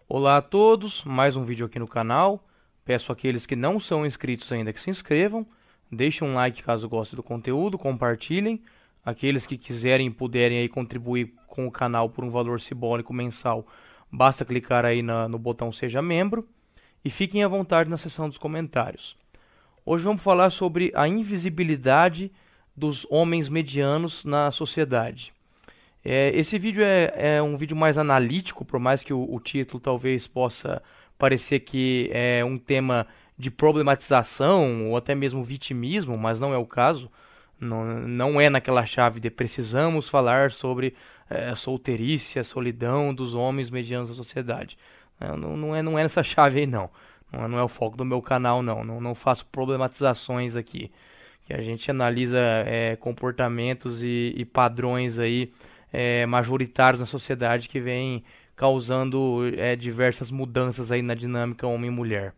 Olá a todos, mais um vídeo aqui no canal. Peço àqueles que não são inscritos ainda que se inscrevam, deixem um like caso gostem do conteúdo, compartilhem. Aqueles que quiserem e puderem aí contribuir com o canal por um valor simbólico mensal, basta clicar aí no botão Seja Membro e fiquem à vontade na seção dos comentários. Hoje vamos falar sobre a invisibilidade dos homens medianos na sociedade. Esse vídeo é um vídeo mais analítico, por mais que o título talvez possa parecer que é um tema de problematização ou até mesmo vitimismo, mas não é o caso. Não é naquela chave de precisamos falar sobre a solteirice, a solidão dos homens medianos da sociedade. Não é nessa chave aí não. Não é o foco do meu canal não. Não faço problematizações aqui. Que a gente analisa comportamentos e padrões aí majoritários na sociedade que vem causando diversas mudanças aí na dinâmica homem-mulher.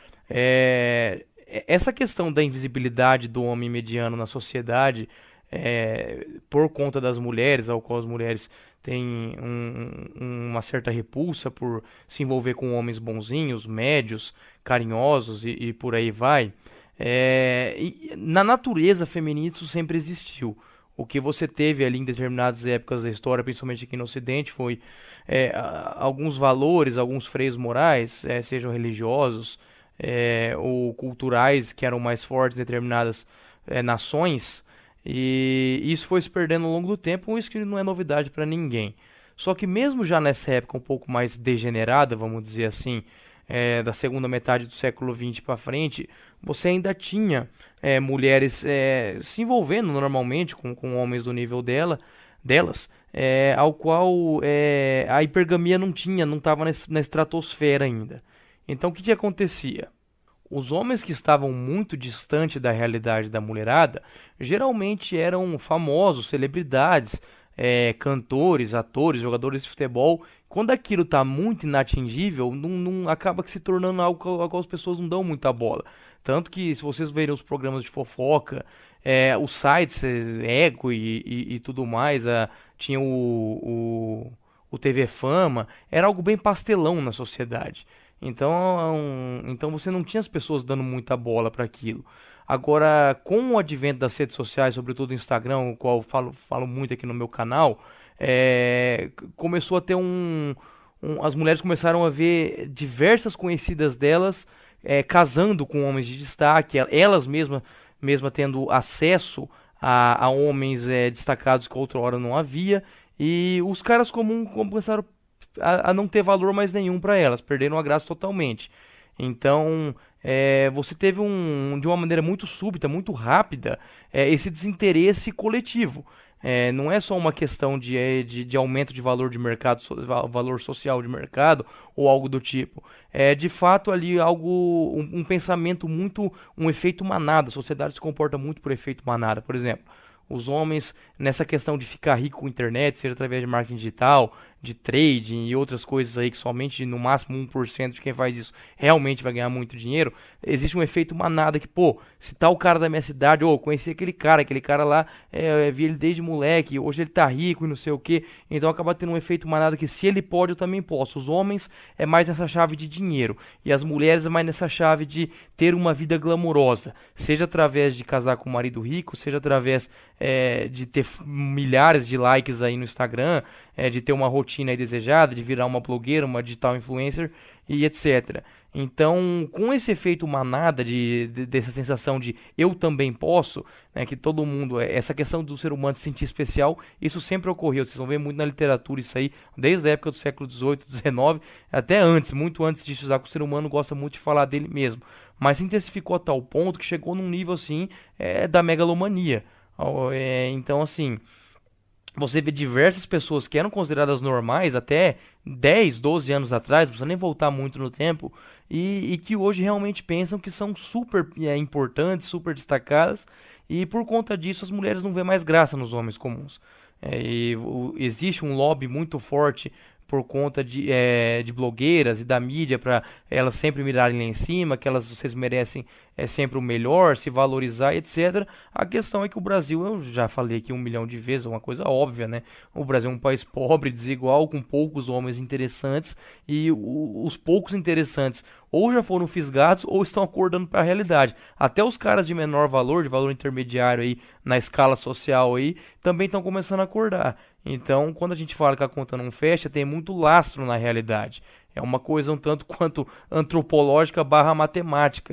Essa questão da invisibilidade do homem mediano na sociedade, por conta das mulheres, ao qual as mulheres têm uma certa repulsa por se envolver com homens bonzinhos, médios, carinhosos e por aí vai. E na natureza feminina isso sempre existiu. O que você teve ali em determinadas épocas da história, principalmente aqui no Ocidente, foi alguns valores, alguns freios morais, sejam religiosos ou culturais, que eram mais fortes em determinadas nações, e isso foi se perdendo ao longo do tempo, isso que não é novidade para ninguém. Só que mesmo já nessa época um pouco mais degenerada, vamos dizer assim, da segunda metade do século XX para frente, você ainda tinha mulheres se envolvendo normalmente com homens do nível delas, ao qual a hipergamia não estava na estratosfera ainda. Então o que acontecia? Os homens que estavam muito distante da realidade da mulherada geralmente eram famosos, celebridades, cantores, atores, jogadores de futebol. Quando aquilo está muito inatingível, acaba que se tornando algo ao qual as pessoas não dão muita bola. Tanto que, se vocês verem os programas de fofoca, os sites, Ego e tudo mais, tinha o TV Fama, era algo bem pastelão na sociedade. Então você não tinha as pessoas dando muita bola para aquilo. Agora, com o advento das redes sociais, sobretudo o Instagram, o qual eu falo muito aqui no meu canal, começou a ter as mulheres começaram a ver diversas conhecidas delas casando com homens de destaque, elas mesma tendo acesso a homens destacados que outrora não havia, e os caras comuns começaram a não ter valor mais nenhum para elas, perderam a graça totalmente. Então, você teve de uma maneira muito súbita, muito rápida, esse desinteresse coletivo. Não é só uma questão de aumento de valor de mercado, valor social de mercado ou algo do tipo. É de fato ali algo, um pensamento muito, um efeito manada. A sociedade se comporta muito por efeito manada. Por exemplo, os homens nessa questão de ficar rico com internet, seja através de marketing digital, de trading e outras coisas aí que somente no máximo 1% de quem faz isso realmente vai ganhar muito dinheiro, existe um efeito manada que, pô, se tá o cara da minha cidade, ou conheci aquele cara lá, vi ele desde moleque, hoje ele tá rico e não sei o que, então acaba tendo um efeito manada que se ele pode, eu também posso. Os homens é mais nessa chave de dinheiro e as mulheres é mais nessa chave de ter uma vida glamourosa, seja através de casar com um marido rico, seja através de ter milhares de likes aí no Instagram, de ter uma rotina aí desejada, de virar uma blogueira, uma digital influencer e etc. Então, com esse efeito manada dessa sensação de eu também posso, né, que todo mundo, essa questão do ser humano se sentir especial, isso sempre ocorreu. Vocês vão ver muito na literatura isso aí, desde a época do século XVIII, XIX, até antes, muito antes disso, já que o ser humano gosta muito de falar dele mesmo. Mas se intensificou a tal ponto que chegou num nível assim da megalomania. Então, assim, você vê diversas pessoas que eram consideradas normais até 10, 12 anos atrás, não precisa nem voltar muito no tempo, e que hoje realmente pensam que são super importantes, super destacadas, e por conta disso as mulheres não vêem mais graça nos homens comuns. Existe um lobby muito forte por conta de blogueiras e da mídia para elas sempre mirarem lá em cima, que vocês merecem sempre o melhor, se valorizar, etc. A questão é que o Brasil, eu já falei aqui 1 milhão de vezes, é uma coisa óbvia, né? O Brasil é um país pobre, desigual, com poucos homens interessantes e os poucos interessantes ou já foram fisgados ou estão acordando para a realidade. Até os caras de menor valor, de valor intermediário aí na escala social aí, também estão começando a acordar. Então, quando a gente fala que a conta não fecha, tem muito lastro na realidade. É uma coisa um tanto quanto antropológica barra matemática,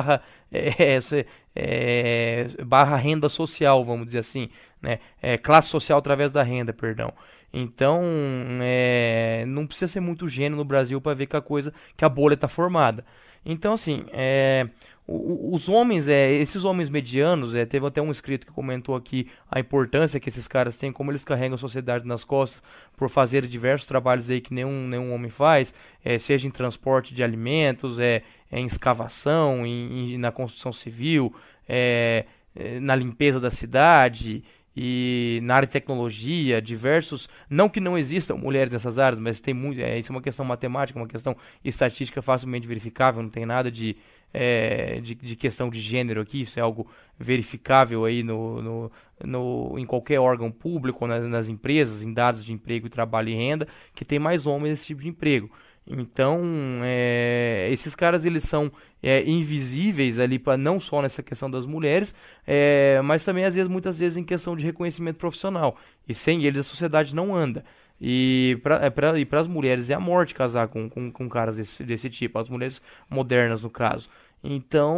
barra renda social, vamos dizer assim, né? Classe social através da renda, perdão. Então, não precisa ser muito gênio no Brasil para ver que a bolha está formada. Então, assim, os homens, esses homens medianos, teve até um inscrito que comentou aqui a importância que esses caras têm, como eles carregam a sociedade nas costas por fazer diversos trabalhos aí que nenhum homem faz, seja em transporte de alimentos, em escavação, na construção civil, na limpeza da cidade e na área de tecnologia, diversos, não que não existam mulheres nessas áreas, mas tem muito, isso é uma questão matemática, uma questão estatística facilmente verificável, não tem nada de questão de gênero aqui, isso é algo verificável aí em qualquer órgão público, nas empresas, em dados de emprego, trabalho e renda, que tem mais homens nesse tipo de emprego. Então, esses caras eles são invisíveis ali para não só nessa questão das mulheres, mas também muitas vezes em questão de reconhecimento profissional. E sem eles a sociedade não anda. E para as mulheres é a morte casar com caras desse tipo, as mulheres modernas no caso. Então,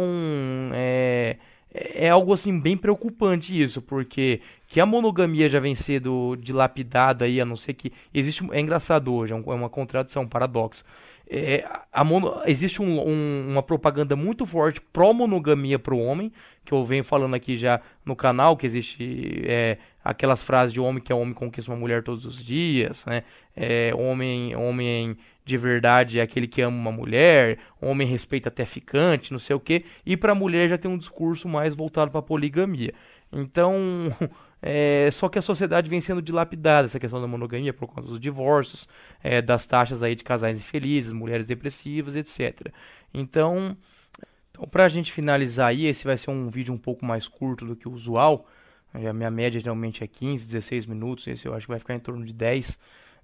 é algo assim bem preocupante isso, porque que a monogamia já vem sendo dilapidada aí, a não ser que existe, é engraçado hoje, é uma contradição, um paradoxo. Existe uma propaganda muito forte pró-monogamia para o homem, que eu venho falando aqui já no canal, que existe aquelas frases de homem que é homem conquista uma mulher todos os dias, né? Homem de verdade é aquele que ama uma mulher, homem respeita até ficante, não sei o quê, e para a mulher já tem um discurso mais voltado para poligamia. Então, só que a sociedade vem sendo dilapidada, essa questão da monogamia por conta dos divórcios, das taxas aí de casais infelizes, mulheres depressivas, etc. Então, para a gente finalizar aí, esse vai ser um vídeo um pouco mais curto do que o usual. A minha média geralmente é 15, 16 minutos, esse eu acho que vai ficar em torno de 10.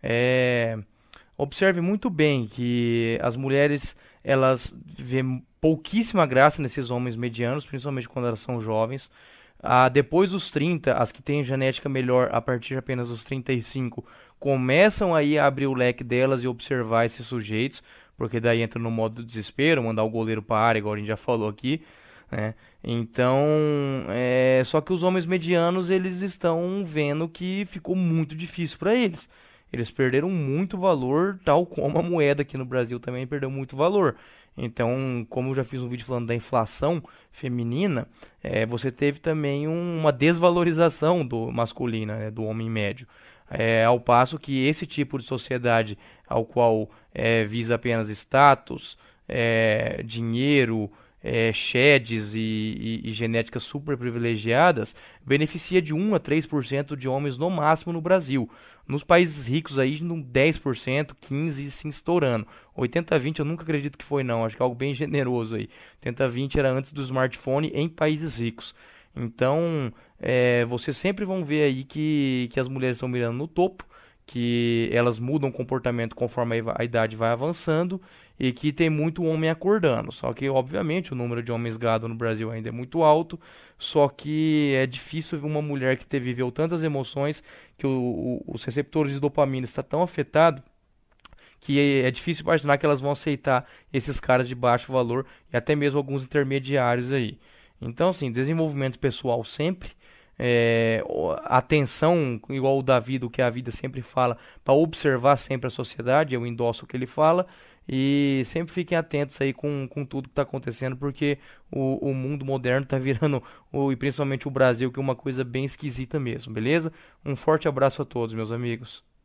Observe muito bem que as mulheres elas vêem pouquíssima graça nesses homens medianos, principalmente quando elas são jovens. Depois dos 30, as que têm genética melhor a partir apenas dos 35 começam aí a abrir o leque delas e observar esses sujeitos, porque daí entra no modo desespero, mandar o goleiro para a área, igual a gente já falou aqui, né? Então, só que os homens medianos eles estão vendo que ficou muito difícil para eles. Eles perderam muito valor, tal como a moeda aqui no Brasil também perdeu muito valor. Então, como eu já fiz um vídeo falando da inflação feminina, você teve também uma desvalorização do masculino, né, do homem médio. Ao passo que esse tipo de sociedade, ao qual visa apenas status, dinheiro, sheds e genéticas super privilegiadas, beneficia de 1 a 3% de homens no máximo no Brasil. Nos países ricos aí, no 10%, 15% e sim estourando. 80-20 eu nunca acredito que foi não, acho que é algo bem generoso aí. 80-20 era antes do smartphone em países ricos. Então, vocês sempre vão ver aí que as mulheres estão mirando no topo, que elas mudam o comportamento conforme a idade vai avançando e que tem muito homem acordando. Só que, obviamente, o número de homens gado no Brasil ainda é muito alto, só que é difícil ver uma mulher que viveu tantas emoções, que os receptores de dopamina estão tão afetados, que é difícil imaginar que elas vão aceitar esses caras de baixo valor e até mesmo alguns intermediários aí. Então, assim, desenvolvimento pessoal sempre, atenção, igual o Davi, do que a vida sempre fala, para observar sempre a sociedade, eu endosso o que ele fala, e sempre fiquem atentos aí com tudo que está acontecendo, porque o mundo moderno está virando, e principalmente o Brasil, que é uma coisa bem esquisita mesmo, beleza? Um forte abraço a todos, meus amigos.